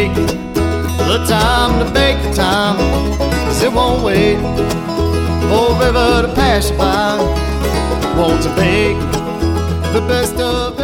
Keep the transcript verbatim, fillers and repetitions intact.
take the time to make the time, 'cause it won't wait for a river to pass you by. Want to make the best of it.